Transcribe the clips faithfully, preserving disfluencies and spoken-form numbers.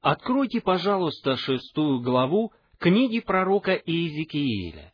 Откройте, пожалуйста, шестую главу книги пророка Иезекииля.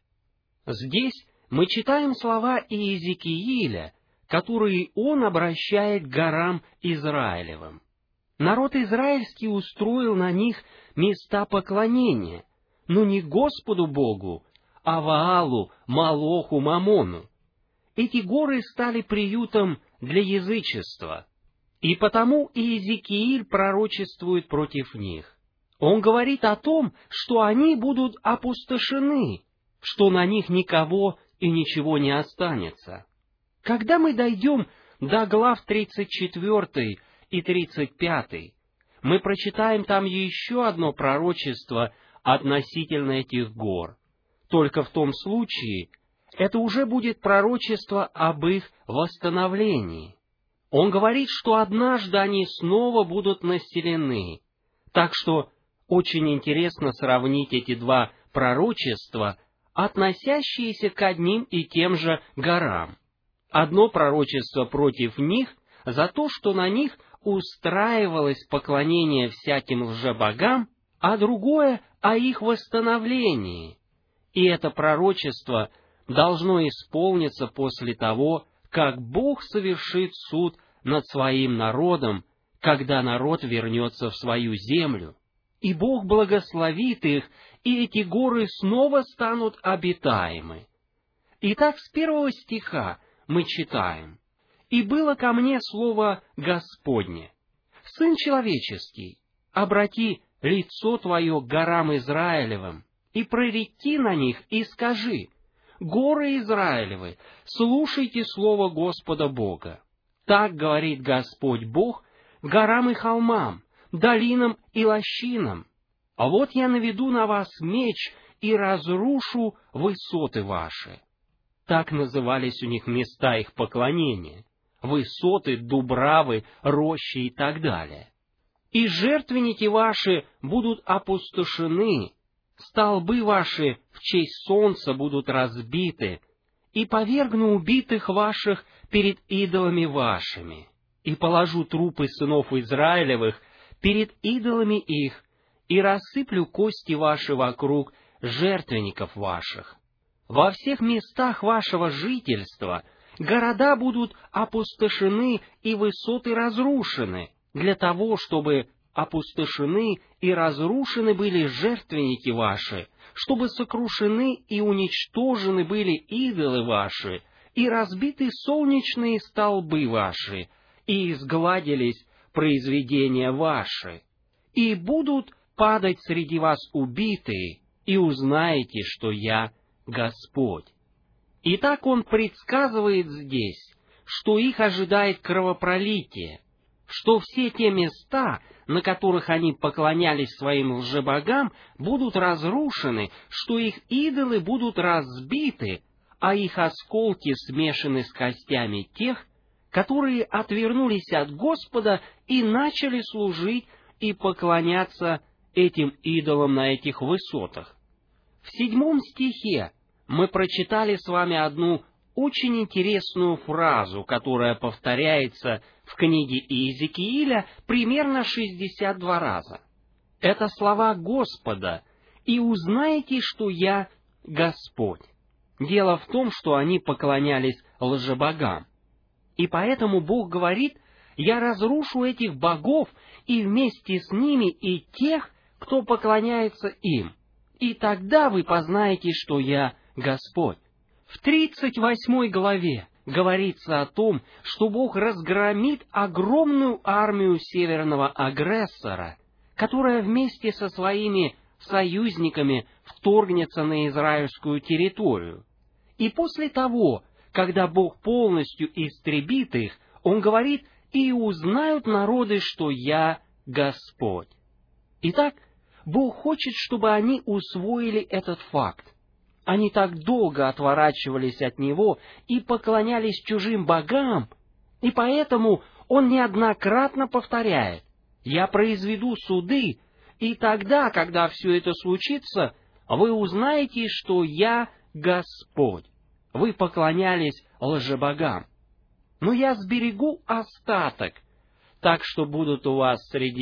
Здесь мы читаем слова Иезекииля, которые он обращает к горам Израилевым. Народ израильский устроил на них места поклонения, но не Господу Богу, а Ваалу, Молоху, Мамону. Эти горы стали приютом для язычества, и потому Иезекииль пророчествует против них. Он говорит о том, что они будут опустошены, что на них никого и ничего не останется. Когда мы дойдем до глав тридцать четвёртой и тридцать пятой, мы прочитаем там еще одно пророчество относительно этих гор. Только в том случае это уже будет пророчество об их восстановлении. Он говорит, что однажды они снова будут населены. Так что очень интересно сравнить эти два пророчества, относящиеся к одним и тем же горам. Одно пророчество против них за то, что на них устраивалось поклонение всяким лжебогам, а другое о их восстановлении. И это пророчество должно исполниться после того, как Бог совершит суд над своим народом, когда народ вернется в свою землю. И Бог благословит их, и эти горы снова станут обитаемы. Итак, с первого стиха мы читаем: «И было ко мне слово Господне: Сын человеческий, обрати лицо твое к горам Израилевым, и прореки на них, и скажи: горы Израилевы, слушайте слово Господа Бога. Так говорит Господь Бог горам и холмам, долинам и лощинам. А вот я наведу на вас меч и разрушу высоты ваши». Так назывались у них места их поклонения: высоты, дубравы, рощи и так далее. «И жертвенники ваши будут опустошены, столбы ваши в честь солнца будут разбиты, и повергну убитых ваших перед идолами вашими, и положу трупы сынов Израилевых перед идолами их, и рассыплю кости ваши вокруг жертвенников ваших. Во всех местах вашего жительства города будут опустошены и высоты разрушены, для того, чтобы опустошены и разрушены были жертвенники ваши, чтобы сокрушены и уничтожены были идолы ваши, и разбиты солнечные столбы ваши, и изгладились произведения ваши. И будут падать среди вас убитые, и узнаете, что я Господь». Итак, он предсказывает здесь, что их ожидает кровопролитие, что все те места, на которых они поклонялись своим лжебогам, будут разрушены, что их идолы будут разбиты, а их осколки смешаны с костями тех, которые отвернулись от Господа и начали служить и поклоняться этим идолам на этих высотах. В седьмом стихе мы прочитали с вами одну очень интересную фразу, которая повторяется в книге Иезекииля примерно шестьдесят два раза. Это слова Господа: «И узнаете, что я Господь». Дело в том, что они поклонялись лжебогам. И поэтому Бог говорит: «Я разрушу этих богов, и вместе с ними и тех, кто поклоняется им. И тогда вы познаете, что я Господь». В тридцать восьмой главе говорится о том, что Бог разгромит огромную армию северного агрессора, которая вместе со своими союзниками вторгнется на израильскую территорию. И после того, когда Бог полностью истребит их, Он говорит: «И узнают народы, что я Господь». Итак, Бог хочет, чтобы они усвоили этот факт. Они так долго отворачивались от Него и поклонялись чужим богам, и поэтому Он неоднократно повторяет: «Я произведу суды, и тогда, когда все это случится, вы узнаете, что я Господь. Вы поклонялись лжебогам. Но я сберегу остаток, так что будут у вас среди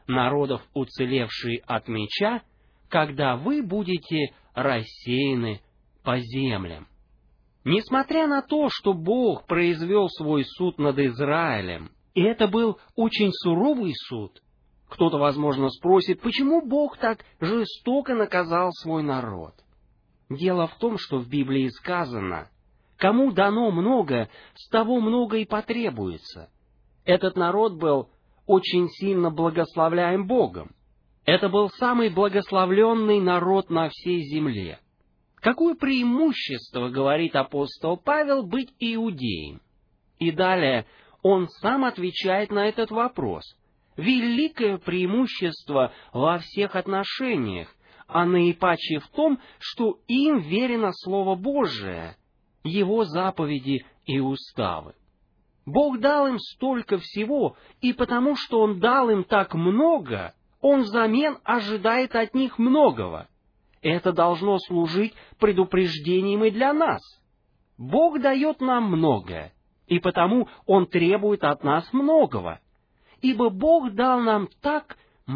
народов, уцелевшие от меча, когда вы будете рассеяны по землям». Несмотря на то, что Бог произвел свой суд над Израилем, и это был очень суровый суд, кто-то, возможно, спросит, почему Бог так жестоко наказал свой народ? Дело в том, что в Библии сказано: «Кому дано много, с того много и потребуется». Этот народ был очень сильно благословляем Богом. Это был самый благословленный народ на всей земле. Какое преимущество, говорит апостол Павел, быть иудеем? И далее он сам отвечает на этот вопрос. Великое преимущество во всех отношениях, а наипаче в том, что им верено Слово Божие, Его заповеди и уставы. Бог дал им столько всего, и потому что Он дал им так много, Он взамен ожидает от них многого. Это должно служить предупреждением и для нас. Бог дает нам многое, и потому Он требует от нас многого. Ибо Бог дал нам так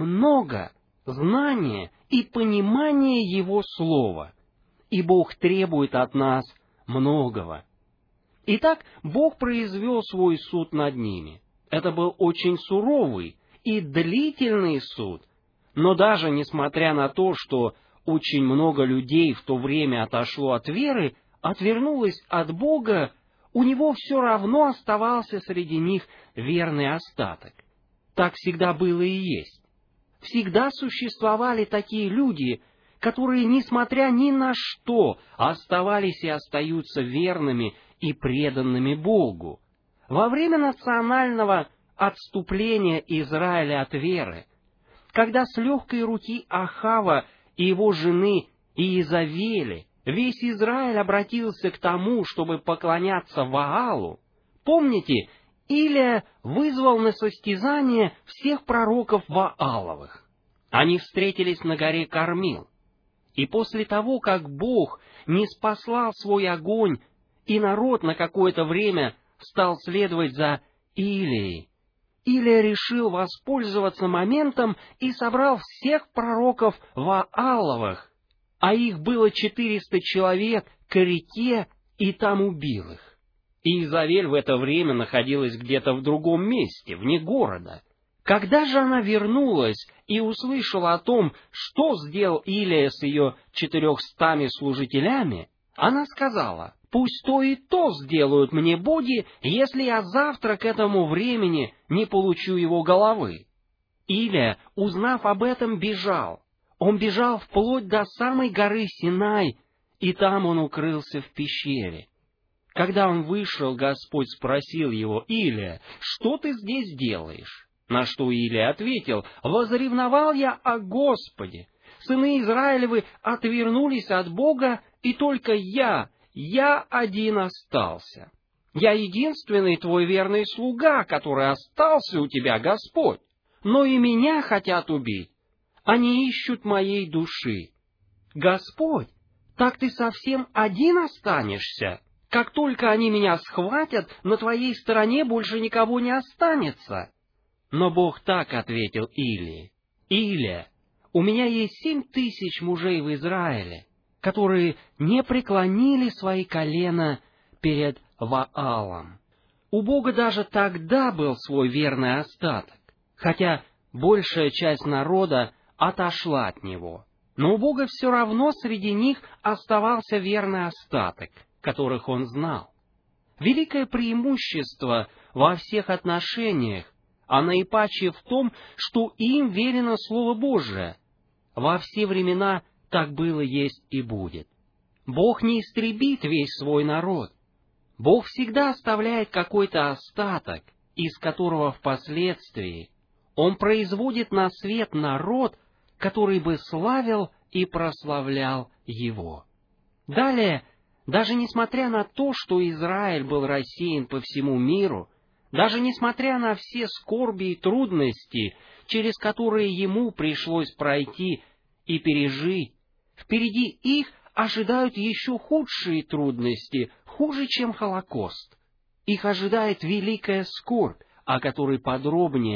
много знания и понимания Его Слова, и Бог требует от нас многого. Итак, Бог произвел свой суд над ними. Это был очень суровый и длительный суд, но даже несмотря на то, что очень много людей в то время отошло от веры, отвернулось от Бога, у Него все равно оставался среди них верный остаток. Так всегда было и есть. Всегда существовали такие люди, которые, несмотря ни на что, оставались и остаются верными и преданными Богу. Во время национального отступления Израиля от веры, когда с легкой руки Ахава и его жены Иезавели весь Израиль обратился к тому, чтобы поклоняться Ваалу, помните, Илия вызвал на состязание всех пророков Вааловых. Они встретились на горе Кармил. И после того, как Бог ниспослал свой огонь, и народ на какое-то время стал следовать за Илией, Илия решил воспользоваться моментом и собрал всех пророков Вааловых, а их было четыреста человек, к реке, и там убил их. Иезавель в это время находилась где-то в другом месте, вне города. Когда же она вернулась и услышала о том, что сделал Илия с ее четырехстами служителями, она сказала: «Пусть то и то сделают мне боги, если я завтра к этому времени не получу его головы». Илия, узнав об этом, бежал. Он бежал вплоть до самой горы Синай, и там он укрылся в пещере. Когда он вышел, Господь спросил его: «Илия, что ты здесь делаешь?» На что Илия ответил: «Возревновал я о Господе. Сыны Израилевы отвернулись от Бога, и только я, я один остался. Я единственный твой верный слуга, который остался у тебя, Господь. Но и меня хотят убить. Они ищут моей души. Господь, так ты совсем один останешься? Как только они меня схватят, на твоей стороне больше никого не останется». Но Бог так ответил Илии: «Илия, у меня есть семь тысяч мужей в Израиле, которые не преклонили свои колена перед Ваалом». У Бога даже тогда был свой верный остаток, хотя большая часть народа отошла от Него. Но у Бога все равно среди них оставался верный остаток, которых Он знал. Великое преимущество во всех отношениях, а наипаче в том, что им верено Слово Божие. Во все времена так было, есть и будет. Бог не истребит весь свой народ. Бог всегда оставляет какой-то остаток, из которого впоследствии Он производит на свет народ, который бы славил и прославлял Его. Далее, даже несмотря на то, что Израиль был рассеян по всему миру, даже несмотря на все скорби и трудности, через которые ему пришлось пройти и пережить, впереди их ожидают еще худшие трудности, хуже, чем Холокост. Их ожидает великая скорбь, о которой подробнее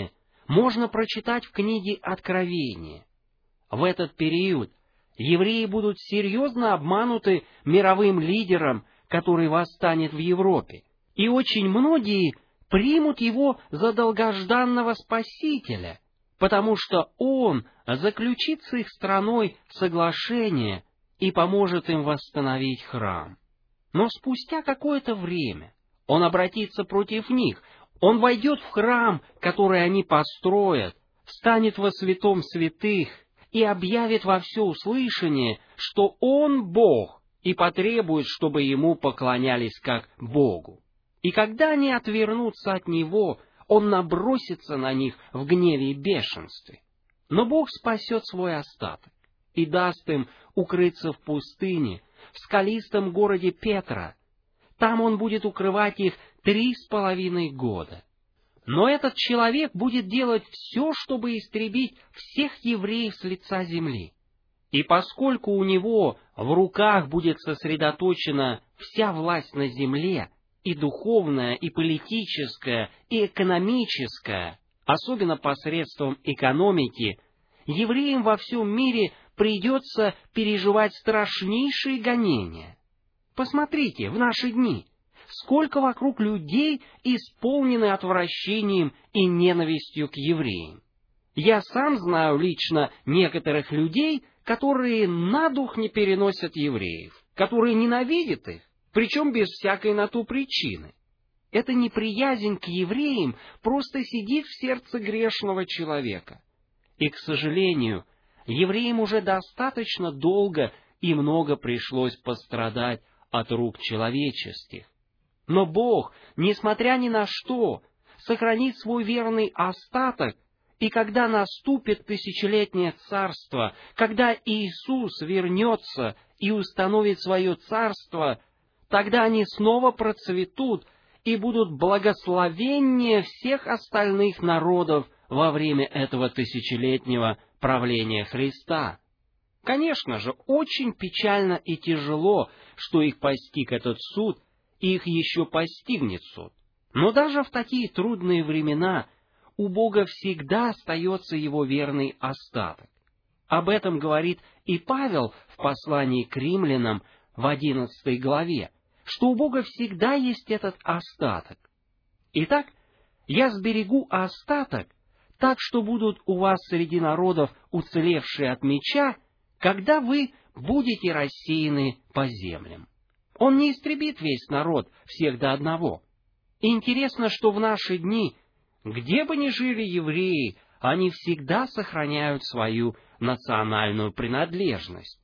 можно прочитать в книге Откровения. В этот период евреи будут серьезно обмануты мировым лидером, который восстанет в Европе, и очень многие примут его за долгожданного Спасителя, потому что он заключит с их страной соглашение и поможет им восстановить храм. Но спустя какое-то время он обратится против них, он войдет в храм, который они построят, встанет во святом святых и объявит во всеуслышание, что он Бог, и потребует, чтобы ему поклонялись как Богу. И когда они отвернутся от него, он набросится на них в гневе и бешенстве. Но Бог спасет свой остаток и даст им укрыться в пустыне, в скалистом городе Петра. Там он будет укрывать их три с половиной года. Но этот человек будет делать все, чтобы истребить всех евреев с лица земли. И поскольку у него в руках будет сосредоточена вся власть на земле, и духовная, и политическая, и экономическая, особенно посредством экономики, евреям во всем мире придется переживать страшнейшие гонения. Посмотрите, в наши дни, сколько вокруг людей исполнены отвращением и ненавистью к евреям. Я сам знаю лично некоторых людей, которые на дух не переносят евреев, которые ненавидят их, причем без всякой на то причины. Эта неприязнь к евреям просто сидит в сердце грешного человека. И, к сожалению, евреям уже достаточно долго и много пришлось пострадать от рук человеческих. Но Бог, несмотря ни на что, сохранит свой верный остаток, и когда наступит тысячелетнее царство, когда Иисус вернется и установит свое царство, тогда они снова процветут и будут благословеннее всех остальных народов во время этого тысячелетнего правления Христа. Конечно же, очень печально и тяжело, что их постиг этот суд, и их еще постигнет суд. Но даже в такие трудные времена у Бога всегда остается его верный остаток. Об этом говорит и Павел в послании к римлянам в одиннадцатой главе, что у Бога всегда есть этот остаток. Итак, я сберегу остаток, так что будут у вас среди народов уцелевшие от меча, когда вы будете рассеяны по землям. Он не истребит весь народ, всех до одного. И интересно, что в наши дни, где бы ни жили евреи, они всегда сохраняют свою национальную принадлежность.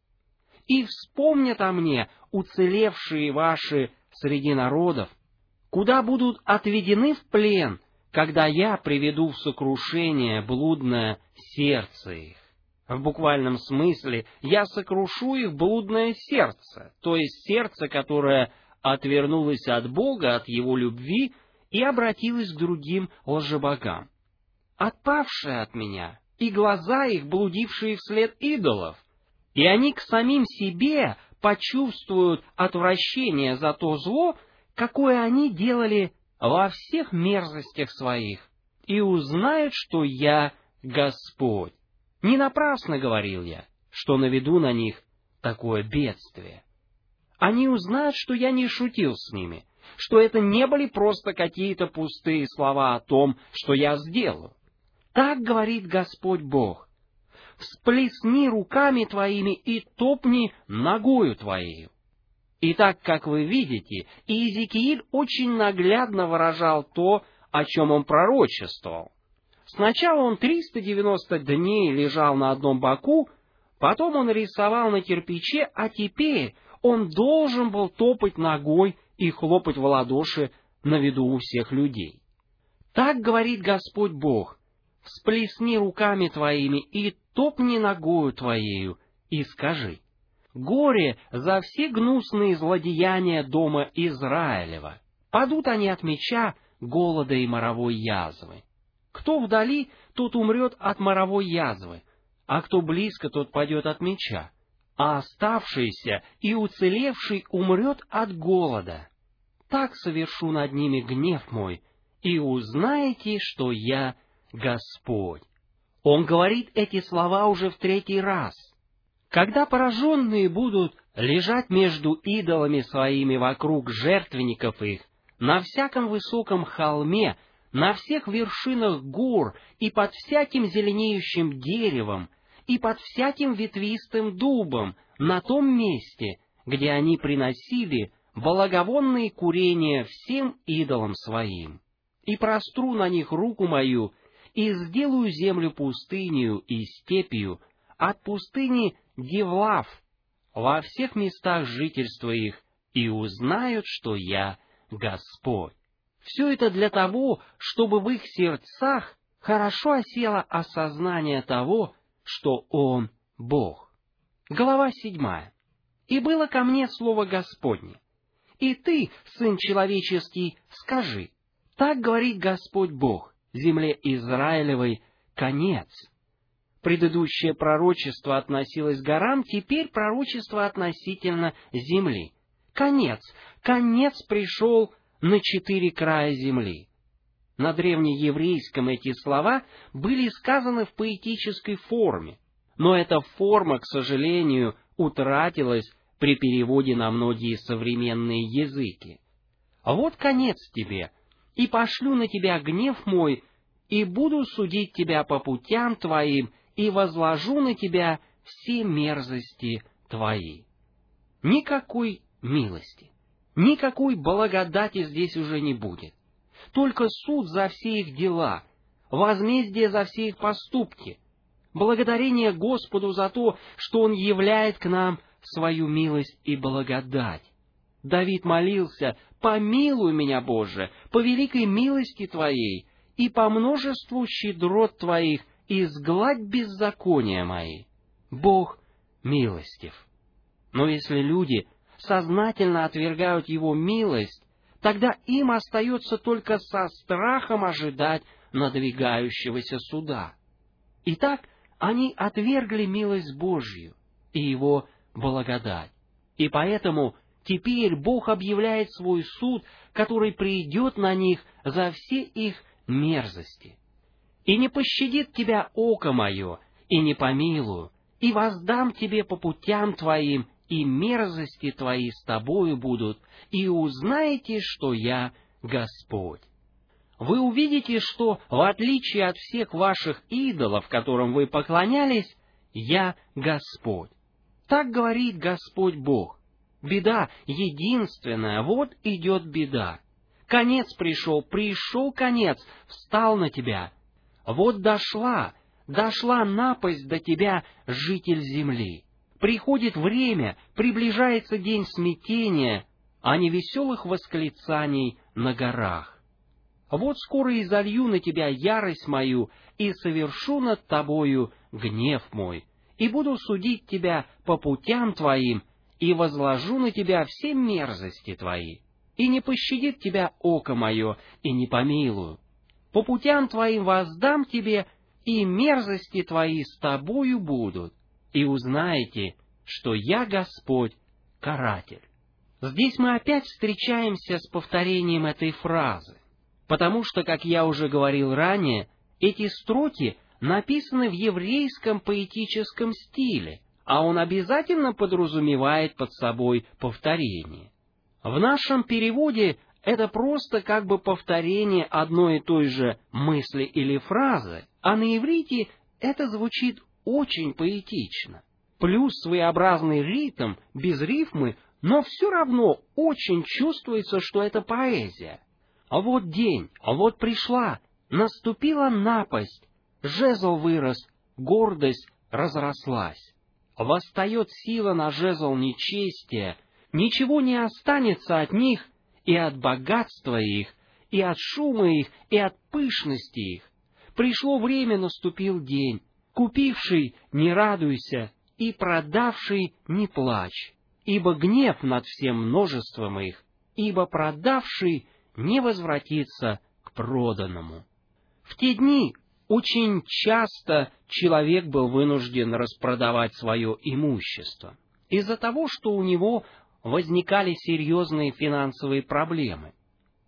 И вспомнят о мне уцелевшие ваши среди народов, куда будут отведены в плен, когда я приведу в сокрушение блудное сердце их. В буквальном смысле я сокрушу их блудное сердце, то есть сердце, которое отвернулось от Бога, от Его любви и обратилось к другим лжебогам. Отпавшие от меня, и глаза их, блудившие вслед идолов, и они к самим себе почувствуют отвращение за то зло, какое они делали во всех мерзостях своих, и узнают, что я Господь. Не напрасно говорил я, что наведу на них такое бедствие. Они узнают, что я не шутил с ними, что это не были просто какие-то пустые слова о том, что я сделаю. Так говорит Господь Бог. Всплесни руками твоими и топни ногою твоею. И так, как вы видите, Иезекииль очень наглядно выражал то, о чем он пророчествовал. Сначала он триста девяносто дней лежал на одном боку, потом он рисовал на кирпиче, а теперь он должен был топать ногой и хлопать в ладоши на виду у всех людей. Так говорит Господь Бог: всплесни руками твоими и топни ногою твоею, и скажи: горе за все гнусные злодеяния дома Израилева. Падут они от меча, голода и моровой язвы. Кто вдали, тот умрет от моровой язвы, а кто близко, тот падет от меча, а оставшийся и уцелевший умрет от голода. Так совершу над ними гнев мой, и узнаете, что я Господь». Он говорит эти слова уже в третий раз. Когда пораженные будут лежать между идолами своими вокруг жертвенников их, на всяком высоком холме, на всех вершинах гор и под всяким зеленеющим деревом, и под всяким ветвистым дубом, на том месте, где они приносили благовонные курения всем идолам своим, и простру на них руку мою, и сделаю землю пустынью и степью, от пустыни Девлав, во всех местах жительства их, и узнают, что я Господь. Все это для того, чтобы в их сердцах хорошо осело осознание того, что Он Бог. Глава седьмая. «И было ко мне слово Господне. И ты, сын человеческий, скажи, так говорит Господь Бог, земле Израилевой, конец». Предыдущее пророчество относилось к горам, теперь пророчество относительно земли. Конец, конец пришел на четыре края земли. На древнееврейском эти слова были сказаны в поэтической форме, но эта форма, к сожалению, утратилась при переводе на многие современные языки. «Вот конец тебе, и пошлю на тебя гнев мой, и буду судить тебя по путям твоим, и возложу на тебя все мерзости твои». Никакой милости, никакой благодати здесь уже не будет. Только суд за все их дела, возмездие за все их поступки, благодарение Господу за то, что Он являет к нам свою милость и благодать. Давид молился: «Помилуй меня, Боже, по великой милости Твоей, и по множеству щедрот Твоих изгладь беззакония мои». Бог милостив. Но если люди сознательно отвергают Его милость, тогда им остается только со страхом ожидать надвигающегося суда. Итак, они отвергли милость Божью и Его благодать. И поэтому теперь Бог объявляет свой суд, который придет на них за все их мерзости. «И не пощадит тебя око мое, и не помилую, и воздам тебе по путям твоим, и мерзости твои с тобою будут, и узнаете, что я Господь». Вы увидите, что, в отличие от всех ваших идолов, которым вы поклонялись, я Господь. Так говорит Господь Бог. Беда единственная, вот идет беда. Конец пришел, пришел конец, встал на тебя. Вот дошла, дошла напасть до тебя, житель земли. Приходит время, приближается день смятения, а не веселых восклицаний на горах. Вот скоро изолью на тебя ярость мою, и совершу над тобою гнев мой, и буду судить тебя по путям твоим, и возложу на тебя все мерзости твои, и не пощадит тебя око мое, и не помилую. По путям твоим воздам тебе, и мерзости твои с тобою будут, и узнаете, что я Господь, каратель». Здесь мы опять встречаемся с повторением этой фразы, потому что, как я уже говорил ранее, эти строки написаны в еврейском поэтическом стиле, а он обязательно подразумевает под собой повторение. В нашем переводе это просто как бы повторение одной и той же мысли или фразы, а на иврите это звучит очень поэтично. Плюс своеобразный ритм, без рифмы, но все равно очень чувствуется, что это поэзия. А вот день, а вот пришла, наступила напасть, жезл вырос, гордость разрослась. Восстает сила на жезл нечестия, ничего не останется от них, и от богатства их, и от шума их, и от пышности их. Пришло время, наступил день, купивший не радуйся, и продавший не плачь, ибо гнев над всем множеством их, ибо продавший не возвратится к проданному. В те дни очень часто человек был вынужден распродавать свое имущество из-за того, что у него возникали серьезные финансовые проблемы.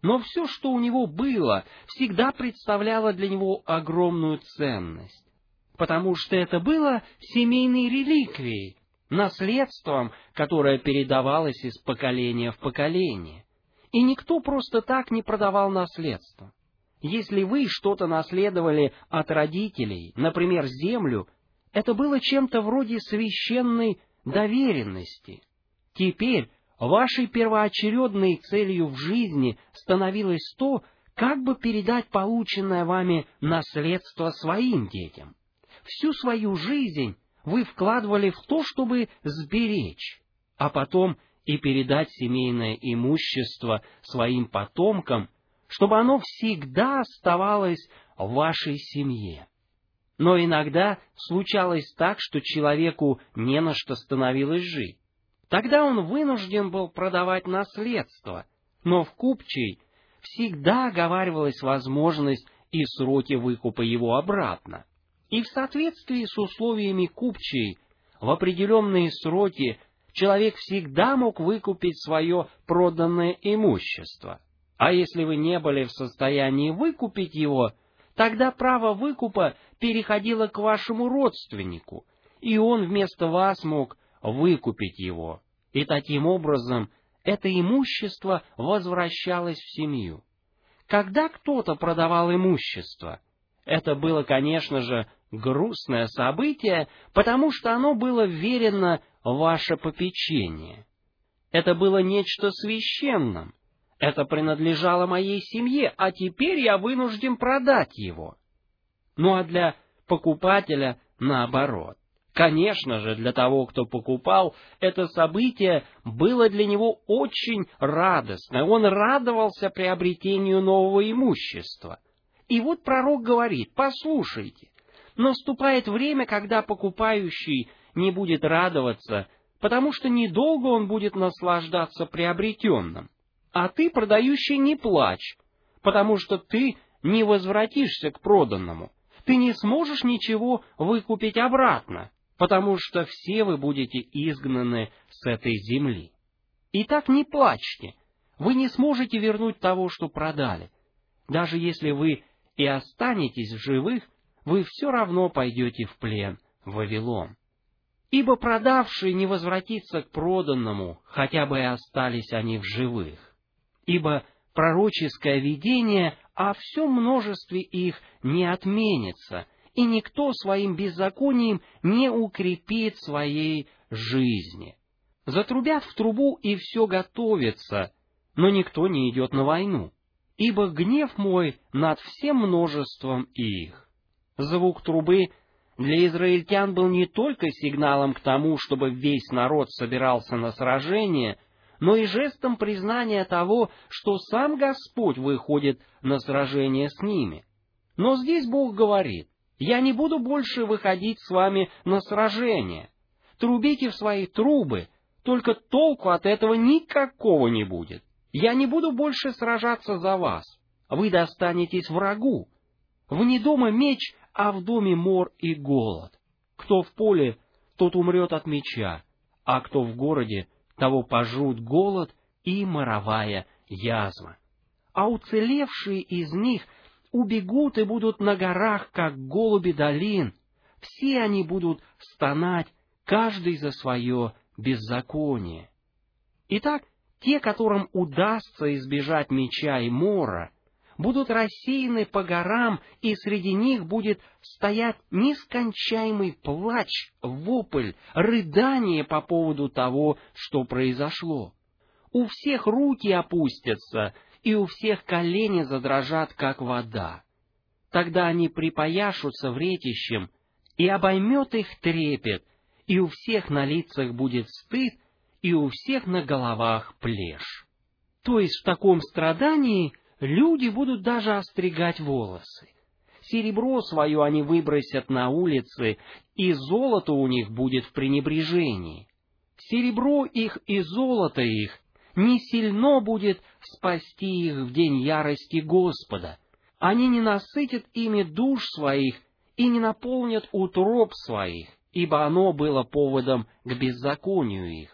Но все, что у него было, всегда представляло для него огромную ценность, потому что это было семейной реликвией, наследством, которое передавалось из поколения в поколение. И никто просто так не продавал наследство. Если вы что-то наследовали от родителей, например, землю, это было чем-то вроде священной доверенности. Теперь вашей первоочередной целью в жизни становилось то, как бы передать полученное вами наследство своим детям. Всю свою жизнь вы вкладывали в то, чтобы сберечь, а потом и передать семейное имущество своим потомкам, чтобы оно всегда оставалось в вашей семье. Но иногда случалось так, что человеку не на что становилось жить. Тогда он вынужден был продавать наследство, но в купчей всегда оговаривалась возможность и сроки выкупа его обратно. И в соответствии с условиями купчей, в определенные сроки человек всегда мог выкупить свое проданное имущество. А если вы не были в состоянии выкупить его, тогда право выкупа переходило к вашему родственнику, и он вместо вас мог выкупить его. И таким образом это имущество возвращалось в семью. Когда кто-то продавал имущество, это было, конечно же, грустное событие, потому что оно было вверено в ваше попечение. Это было нечто священным. Это принадлежало моей семье, а теперь я вынужден продать его. Ну а для покупателя наоборот. Конечно же, для того, кто покупал, это событие было для него очень радостно. Он радовался приобретению нового имущества. И вот пророк говорит: послушайте, наступает время, когда покупающий не будет радоваться, потому что недолго он будет наслаждаться приобретенным. А ты, продающий, не плачь, потому что ты не возвратишься к проданному. Ты не сможешь ничего выкупить обратно, потому что все вы будете изгнаны с этой земли. Итак, не плачьте, вы не сможете вернуть того, что продали. Даже если вы и останетесь в живых, вы все равно пойдете в плен в Вавилон. Ибо продавший не возвратится к проданному, хотя бы и остались они в живых. Ибо пророческое видение о всем множестве их не отменится, и никто своим беззаконием не укрепит своей жизни. Затрубят в трубу, и все готовится, но никто не идет на войну, ибо гнев мой над всем множеством их. Звук трубы для израильтян был не только сигналом к тому, чтобы весь народ собирался на сражение, но и жестом признания того, что сам Господь выходит на сражение с ними. Но здесь Бог говорит: «Я не буду больше выходить с вами на сражение. Трубите в свои трубы, только толку от этого никакого не будет. Я не буду больше сражаться за вас. Вы достанетесь врагу. Вне дома меч, а в доме мор и голод. Кто в поле, тот умрет от меча, а кто в городе, того пожрут голод и моровая язва. А уцелевшие из них убегут и будут на горах, как голуби долин. Все они будут стонать, каждый за свое беззаконие». Итак, те, которым удастся избежать меча и мора, будут рассеяны по горам, и среди них будет стоять нескончаемый плач, вопль, рыдание по поводу того, что произошло. У всех руки опустятся, и у всех колени задрожат, как вода. Тогда они припояшутся вретищем, и обоймет их трепет, и у всех на лицах будет стыд, и у всех на головах плешь. То есть в таком страдании люди будут даже остригать волосы. Серебро свое они выбросят на улицы, и золото у них будет в пренебрежении. Серебро их и золото их не сильно будет спасти их в день ярости Господа. Они не насытят ими душ своих и не наполнят утроб своих, ибо оно было поводом к беззаконию их.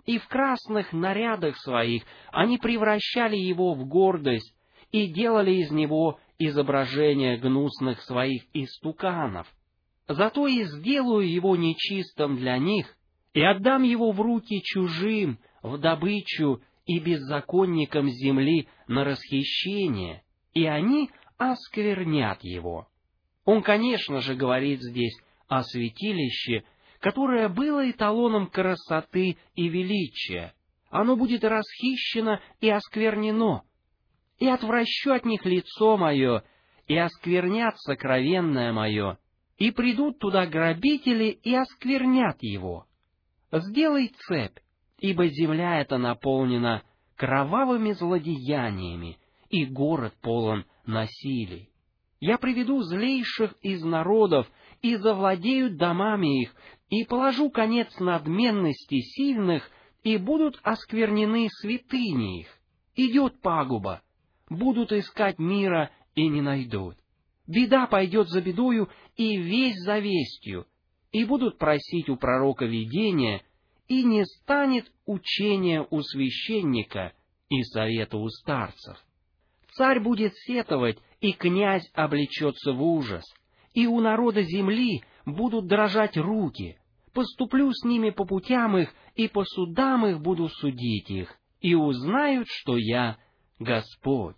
и в красных нарядах своих они превращали его в гордость и делали из него изображение гнусных своих истуканов. Зато и сделаю его нечистым для них, и отдам его в руки чужим, в добычу и беззаконникам земли на расхищение, и они осквернят его». Он, конечно же, говорит здесь о святилище, которое было эталоном красоты и величия. Оно будет расхищено и осквернено. «И отвращу от них лицо мое, и осквернят сокровенное мое, и придут туда грабители и осквернят его. Сделай цепь, ибо земля эта наполнена кровавыми злодеяниями, и город полон насилий. Я приведу злейших из народов, и завладеют домами их, и положу конец надменности сильных, и будут осквернены святыни их. Идет пагуба, будут искать мира и не найдут. Беда пойдет за бедою, и весть за вестью, и будут просить у пророка видения, и не станет учения у священника и совета у старцев. Царь будет сетовать, и князь облечется в ужас, и у народа земли будут дрожать руки. Поступлю с ними по путям их, и по судам их буду судить их, и узнают, что я Господь».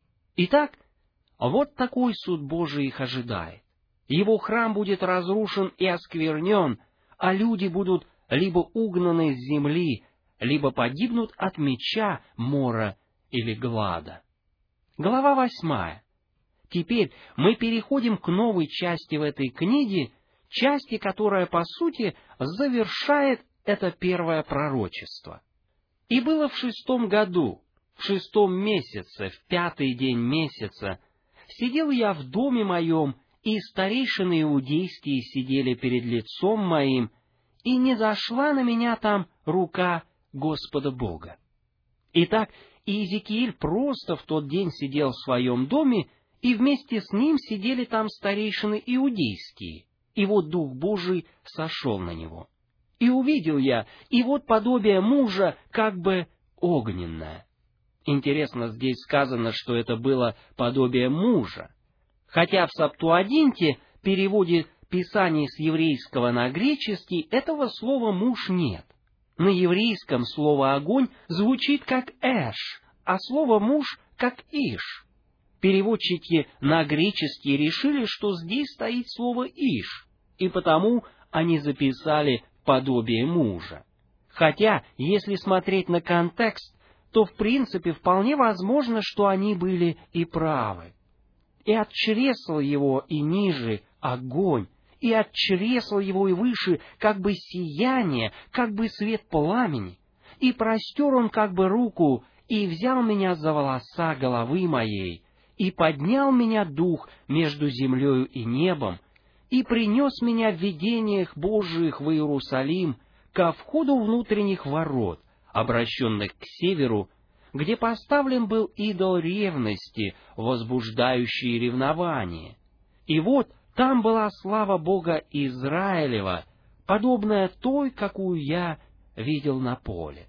Итак, вот такой суд Божий их ожидает. Его храм будет разрушен и осквернен, а люди будут либо угнаны с земли, либо погибнут от меча, мора или глада. Глава восьмая. Теперь мы переходим к новой части в этой книге, части, которая, по сути, завершает это первое пророчество. «И было в шестом году, в шестом месяце, в пятый день месяца, сидел я в доме моем, и старейшины иудейские сидели перед лицом моим, и не зашла на меня там рука Господа Бога». Итак, Иезекииль просто в тот день сидел в своем доме, и вместе с ним сидели там старейшины иудейские, и вот Дух Божий сошел на него. «И увидел я, и вот подобие мужа, как бы огненное». Интересно, здесь сказано, что это было подобие мужа. Хотя в Септуагинте, переводе Писаний с еврейского на греческий, этого слова «муж» нет. На еврейском слово «огонь» звучит как «эш», а слово «муж» как «иш». Переводчики на греческий решили, что здесь стоит слово «иш», и потому они записали «подобие мужа». Хотя, если смотреть на контекст, то в принципе вполне возможно, что они были и правы. «И от чресла его и ниже огонь, и от чресла его и выше как бы сияние, как бы свет пламени, и простер он как бы руку, и взял меня за волоса головы моей, и поднял меня дух между землею и небом, и принес меня в видениях Божиих в Иерусалим ко входу внутренних ворот, обращенных к северу, где поставлен был идол ревности, возбуждающий ревнование. И вот там была слава Бога Израилева, подобная той, какую я видел на поле.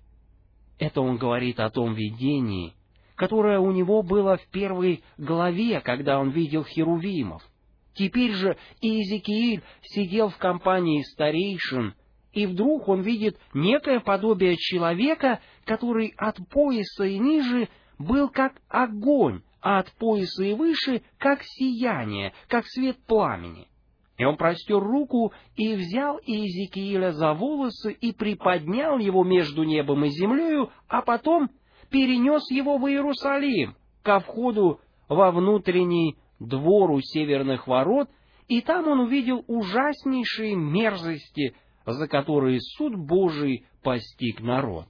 Это он говорит о том видении, которое у него было в первой главе, когда он видел херувимов. Теперь же Иезекииль сидел в компании старейшин, и вдруг он видит некое подобие человека, который от пояса и ниже был как огонь, а от пояса и выше как сияние, как свет пламени. И он простер руку и взял Иезекииля за волосы и приподнял его между небом и землею, а потом перенес его в Иерусалим, ко входу во внутренний двор у северных ворот, и там он увидел ужаснейшие мерзости, за которые суд Божий постиг народ.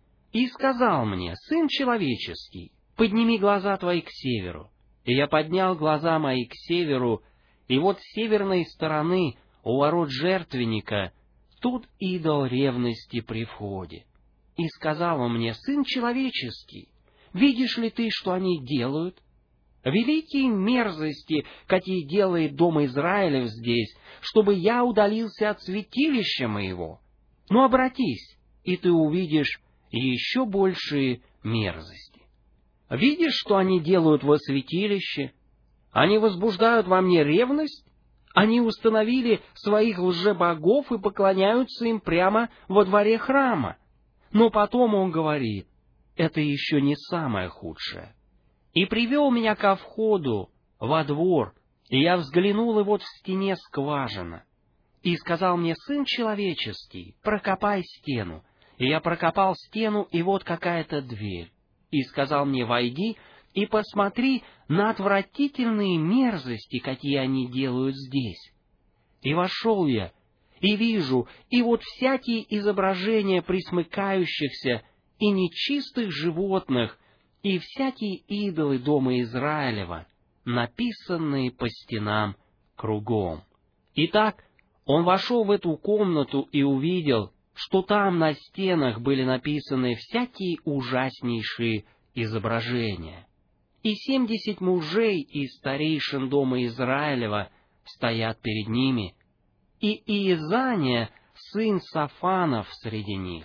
И сказал мне: «Сын человеческий, подними глаза твои к северу». И я поднял глаза мои к северу, и вот с северной стороны, у ворот жертвенника, тут идол ревности при входе. И сказал он мне: «Сын человеческий, видишь ли ты, что они делают? Великие мерзости, какие делает дом Израилев здесь, чтобы я удалился от святилища моего. Но обратись, и ты увидишь еще большие мерзости. Видишь, что они делают во святилище? Они возбуждают во мне ревность? Они установили своих лжебогов и поклоняются им прямо во дворе храма. Но потом он говорит, это еще не самое худшее. И привел меня ко входу во двор, и я взглянул, и вот в стене скважина. И сказал мне, сын человеческий, прокопай стену. И я прокопал стену, и вот какая-то дверь. И сказал мне, войди и посмотри на отвратительные мерзости, какие они делают здесь. И вошел я, и вижу, и вот всякие изображения присмыкающихся и нечистых животных, и всякие идолы дома Израилева, написанные по стенам кругом. Итак, он вошел в эту комнату и увидел, что там на стенах были написаны всякие ужаснейшие изображения. И семьдесят мужей из старейшин дома Израилева стоят перед ними, и Иезания, сын Сафанов, среди них.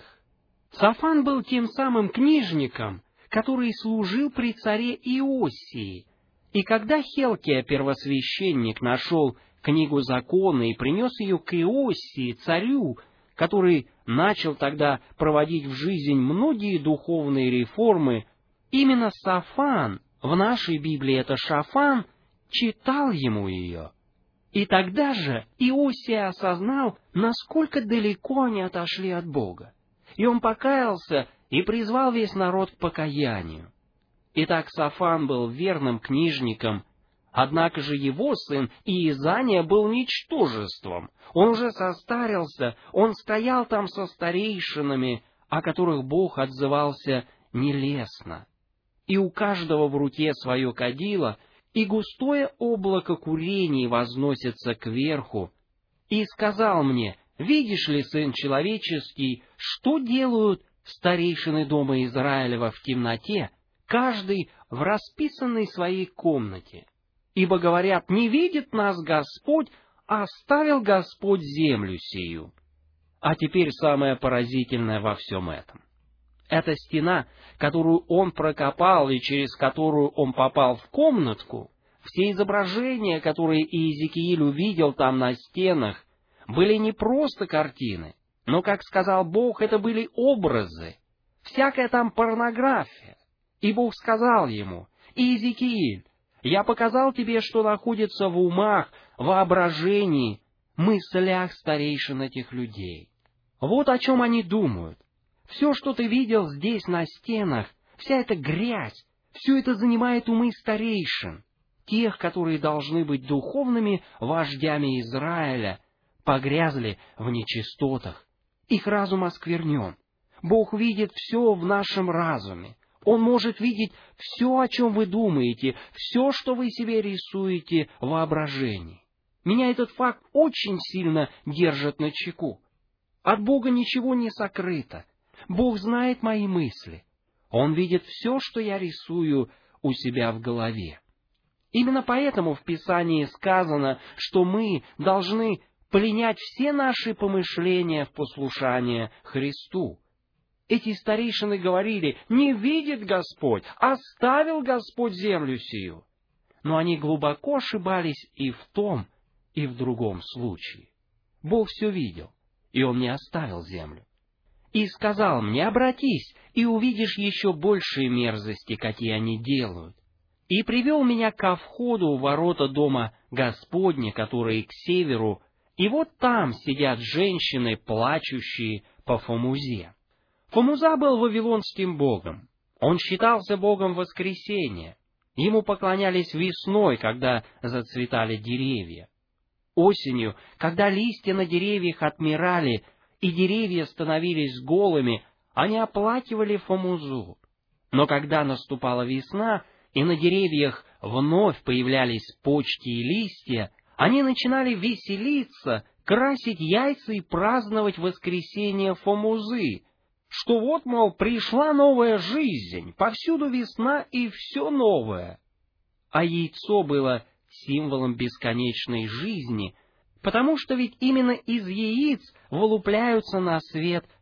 Сафан был тем самым книжником, который служил при царе Иосии. И когда Хелкия, первосвященник, нашел книгу закона и принес ее к Иосии, царю, который начал тогда проводить в жизнь многие духовные реформы, именно Сафан, в нашей Библии это Шафан, читал ему ее. И тогда же Иосия осознал, насколько далеко они отошли от Бога. И он покаялся и призвал весь народ к покаянию. Итак, Сафан был верным книжником, однако же его сын Иезания был ничтожеством. Он уже состарился, он стоял там со старейшинами, о которых Бог отзывался нелестно. И у каждого в руке свое кадило, и густое облако курений возносится кверху. И сказал мне, видишь ли, сын человеческий, что делают старейшины дома Израилева в темноте, каждый в расписанной своей комнате? Ибо говорят, не видит нас Господь, а оставил Господь землю сию. А теперь самое поразительное во всем этом. Эта стена, которую он прокопал и через которую он попал в комнатку, все изображения, которые Иезекииль увидел там на стенах, были не просто картины, но, как сказал Бог, это были образы, всякая там порнография. И Бог сказал ему, Иезекииль, я показал тебе, что находится в умах, воображении, мыслях старейшин этих людей. Вот о чем они думают. Все, что ты видел здесь на стенах, вся эта грязь, все это занимает умы старейшин, тех, которые должны быть духовными вождями Израиля, погрязли в нечистотах. Их разум осквернен. Бог видит все в нашем разуме. Он может видеть все, о чем вы думаете, все, что вы себе рисуете в воображении. Меня этот факт очень сильно держит на чеку. От Бога ничего не сокрыто. Бог знает мои мысли. Он видит все, что я рисую у себя в голове. Именно поэтому в Писании сказано, что мы должны пленять все наши помышления в послушание Христу. Эти старейшины говорили, не видит Господь, оставил Господь землю сию. Но они глубоко ошибались и в том, и в другом случае. Бог все видел, и Он не оставил землю. И сказал мне, обратись, и увидишь еще большие мерзости, какие они делают. И привел меня ко входу в ворота дома Господня, которые к северу, и вот там сидят женщины, плачущие по Фомузе. Фомуза был вавилонским богом. Он считался богом воскресения. Ему поклонялись весной, когда зацветали деревья. Осенью, когда листья на деревьях отмирали, и деревья становились голыми, они оплакивали Фомузу. Но когда наступала весна, и на деревьях вновь появлялись почки и листья, они начинали веселиться, красить яйца и праздновать воскресение Фомузы, что вот, мол, пришла новая жизнь, повсюду весна и все новое. А яйцо было символом бесконечной жизни, потому что ведь именно из яиц вылупляются на свет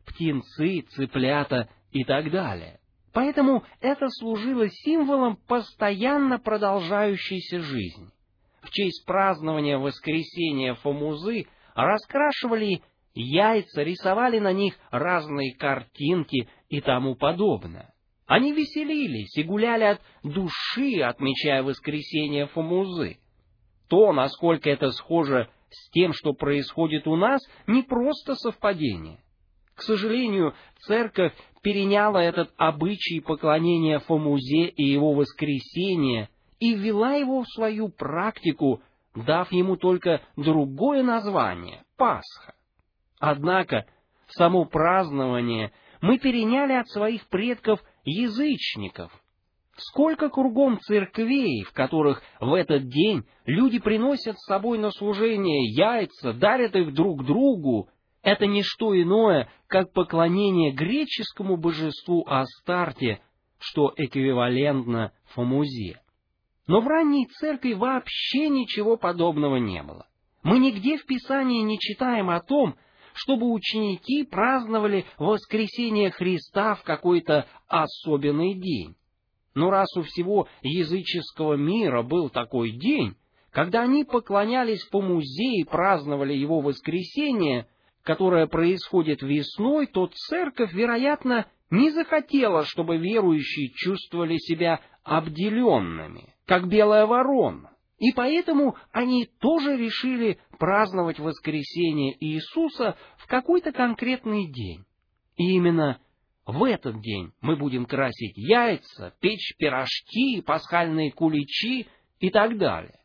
птенцы, цыплята и так далее. Поэтому это служило символом постоянно продолжающейся жизни. В честь празднования воскресения Фомузы раскрашивали яйца, рисовали на них разные картинки и тому подобное. Они веселились и гуляли от души, отмечая воскресение Фомузы. То, насколько это схоже с тем, что происходит у нас, не просто совпадение. К сожалению, церковь переняла этот обычай поклонения Фомузе и его воскресения и ввела его в свою практику, дав ему только другое название — Пасха. Однако само празднование мы переняли от своих предков язычников. Сколько кругом церквей, в которых в этот день люди приносят с собой на служение яйца, дарят их друг другу, это не что иное, как поклонение греческому божеству Астарте, что эквивалентно Фомузе. Но в ранней церкви вообще ничего подобного не было. Мы нигде в Писании не читаем о том, чтобы ученики праздновали воскресение Христа в какой-то особенный день. Но раз у всего языческого мира был такой день, когда они поклонялись Фомузе и праздновали его воскресение, которое происходит весной, то церковь, вероятно, не захотела, чтобы верующие чувствовали себя обделенными, как белая ворона. И поэтому они тоже решили праздновать воскресение Иисуса в какой-то конкретный день. И именно в этот день мы будем красить яйца, печь пирожки, пасхальные куличи и так далее.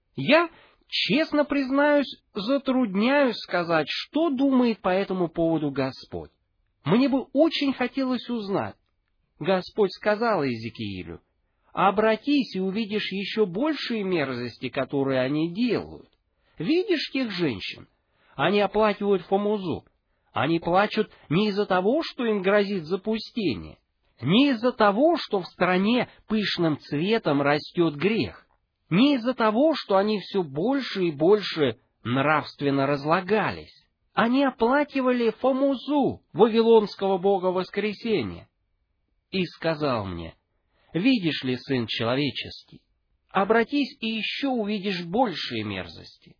Я, честно признаюсь, затрудняюсь сказать, что думает по этому поводу Господь. Мне бы очень хотелось узнать. Господь сказал Иезекиилю: «Обратись и увидишь еще большие мерзости, которые они делают. Видишь тех женщин? Они оплакивают Фомузу. Они плачут не из-за того, что им грозит запустение, не из-за того, что в стране пышным цветом растет грех, не из-за того, что они все больше и больше нравственно разлагались. Они оплакивали Фомузу, вавилонского бога воскресения». И сказал мне: «Видишь ли, сын человеческий, обратись и еще увидишь большие мерзости».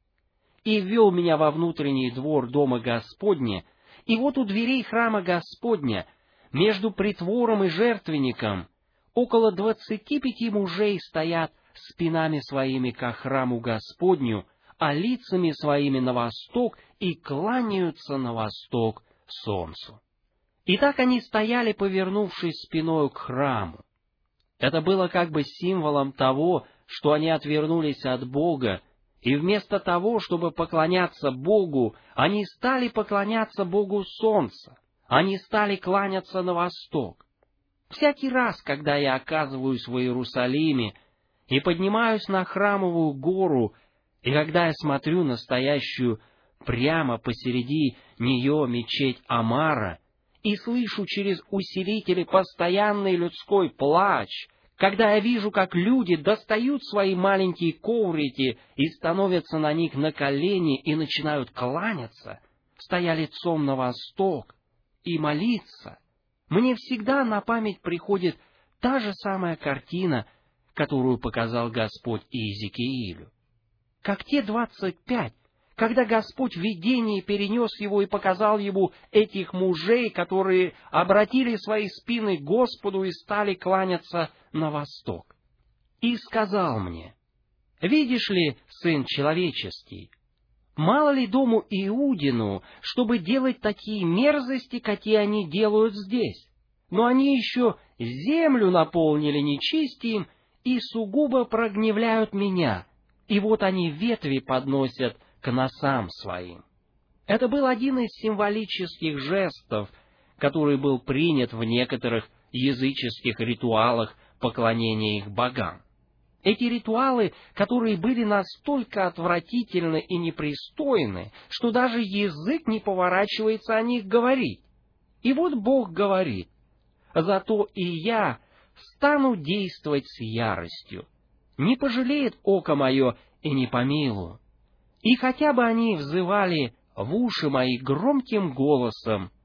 И ввел меня во внутренний двор дома Господня, и вот у дверей храма Господня, между притвором и жертвенником, около двадцати пяти мужей стоят спинами своими ко храму Господню, а лицами своими на восток, и кланяются на восток солнцу. И так они стояли, повернувшись спиною к храму. Это было как бы символом того, что они отвернулись от Бога, и вместо того, чтобы поклоняться Богу, они стали поклоняться Богу Солнца, они стали кланяться на восток. Всякий раз, когда я оказываюсь в Иерусалиме и поднимаюсь на Храмовую гору, и когда я смотрю на стоящую прямо посреди нее мечеть Амара, и слышу через усилители постоянный людской плач, когда я вижу, как люди достают свои маленькие коврики и становятся на них на колени и начинают кланяться, стоя лицом на восток, и молиться, мне всегда на память приходит та же самая картина, которую показал Господь Иезекиилю. Как те двадцать пять, когда Господь в видении перенес его и показал ему этих мужей, которые обратили свои спины к Господу и стали кланяться на восток. И сказал мне: «Видишь ли, сын человеческий, мало ли дому Иудину, чтобы делать такие мерзости, какие они делают здесь, но они еще землю наполнили нечестием и сугубо прогневляют меня, и вот они ветви подносят к носам своим». Это был один из символических жестов, который был принят в некоторых языческих ритуалах поклонения их богам. Эти ритуалы, которые были настолько отвратительны и непристойны, что даже язык не поворачивается о них говорить. И вот Бог говорит: «Зато и я стану действовать с яростью. Не пожалеет око мое и не помилую. И хотя бы они взывали в уши мои громким голосом,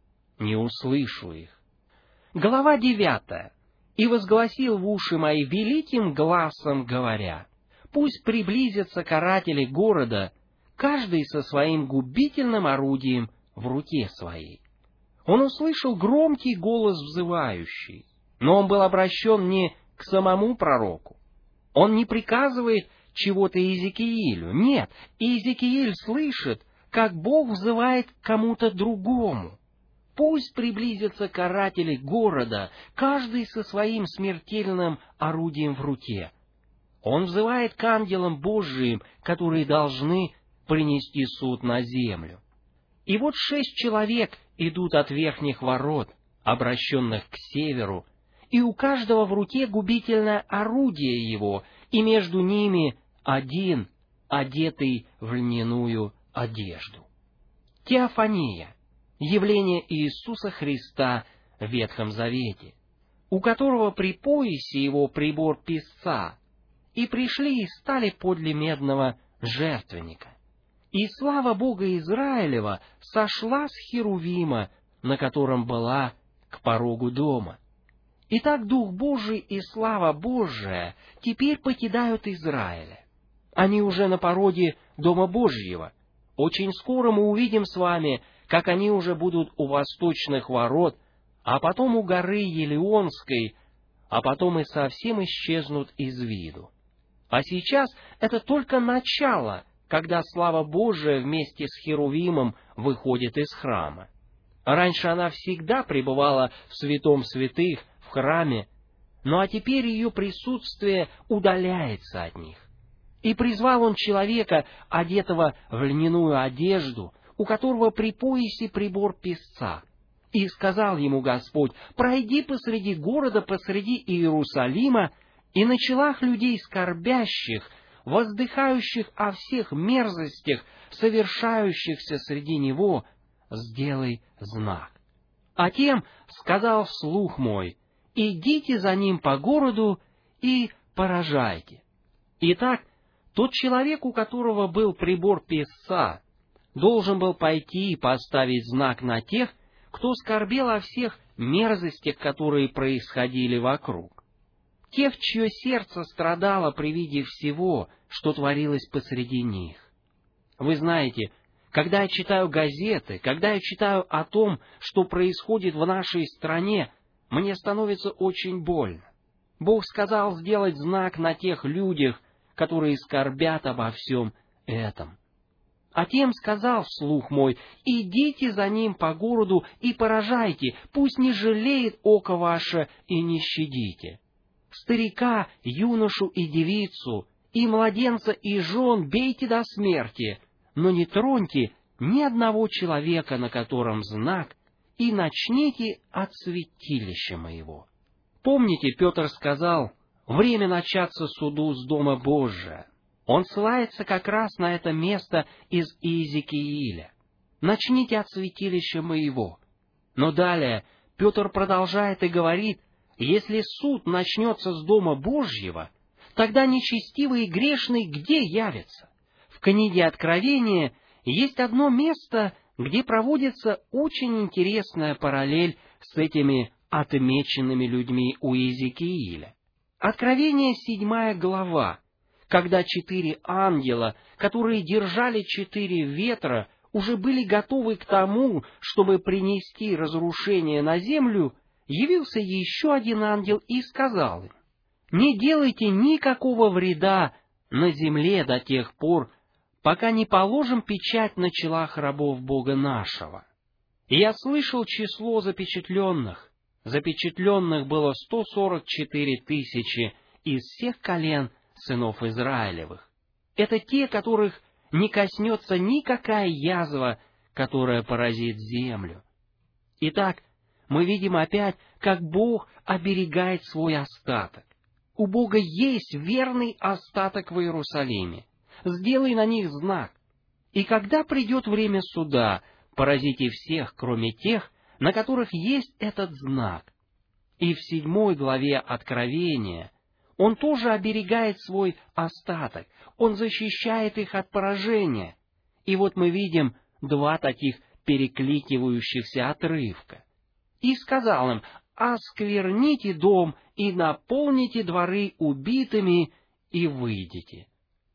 не услышу их». Глава девятая. «И возгласил в уши мои великим гласом, говоря, пусть приблизятся каратели города, каждый со своим губительным орудием в руке своей». Он услышал громкий голос взывающий, но он был обращен не к самому пророку. Он не приказывает чего-то Иезекиилю. Нет, Иезекииль слышит, как Бог взывает к кому-то другому. Пусть приблизятся каратели города, каждый со своим смертельным орудием в руке. Он взывает к ангелам Божиим, которые должны принести суд на землю. И вот шесть человек идут от верхних ворот, обращенных к северу, и у каждого в руке губительное орудие его, и между ними один, одетый в льняную одежду. Теофания — явление Иисуса Христа в Ветхом Завете, у которого при поясе его прибор песца, и пришли и стали подле медного жертвенника. И слава Бога Израилева сошла с Херувима, на котором была, к порогу дома. Итак, Дух Божий и слава Божия теперь покидают Израиля. Они уже на пороге Дома Божьего. Очень скоро мы увидим с вами, как они уже будут у восточных ворот, а потом у горы Елеонской, а потом и совсем исчезнут из виду. А сейчас это только начало, когда слава Божия вместе с Херувимом выходит из храма. Раньше она всегда пребывала в святом святых, в храме, ну а теперь ее присутствие удаляется от них. И призвал он человека, одетого в льняную одежду, у которого при поясе прибор песца. И сказал ему Господь: «Пройди посреди города, посреди Иерусалима, и на челах людей скорбящих, воздыхающих о всех мерзостях, совершающихся среди него, сделай знак». А тем сказал вслух мой: «Идите за ним по городу и поражайте». Итак, тот человек, у которого был прибор песца, должен был пойти и поставить знак на тех, кто скорбел о всех мерзостях, которые происходили вокруг. Тех, чье сердце страдало при виде всего, что творилось посреди них. Вы знаете, когда я читаю газеты, когда я читаю о том, что происходит в нашей стране, мне становится очень больно. Бог сказал сделать знак на тех людях, которые скорбят обо всем этом. А тем сказал вслух мой: «Идите за ним по городу и поражайте, пусть не жалеет око ваше и не щадите. Старика, юношу и девицу, и младенца и жен бейте до смерти, но не троньте ни одного человека, на котором знак, и начните от святилища моего». Помните, Петр сказал: «Время начаться суду с Дома Божия». Он ссылается как раз на это место из Иезекииля. «Начните от святилища моего». Но далее Петр продолжает и говорит: если суд начнется с Дома Божьего, тогда нечестивый и грешный где явится? В книге Откровения есть одно место, где проводится очень интересная параллель с этими отмеченными людьми у Иезекииля. Откровение, седьмая глава, когда четыре ангела, которые держали четыре ветра, уже были готовы к тому, чтобы принести разрушение на землю, явился еще один ангел и сказал им: «Не делайте никакого вреда на земле до тех пор, пока не положим печать на челах рабов Бога нашего». И я слышал число запечатленных. Запечатленных было сто сорок четыре тысячи из всех колен сынов Израилевых. Это те, которых не коснется никакая язва, которая поразит землю. Итак, мы видим опять, как Бог оберегает свой остаток. У Бога есть верный остаток в Иерусалиме. Сделай на них знак. И когда придет время суда, поразите всех, кроме тех, на которых есть этот знак. И в седьмой главе Откровения Он тоже оберегает свой остаток. Он защищает их от поражения. И вот мы видим два таких перекликивающихся отрывка. и сказал им: «Оскверните дом и наполните дворы убитыми, и выйдите».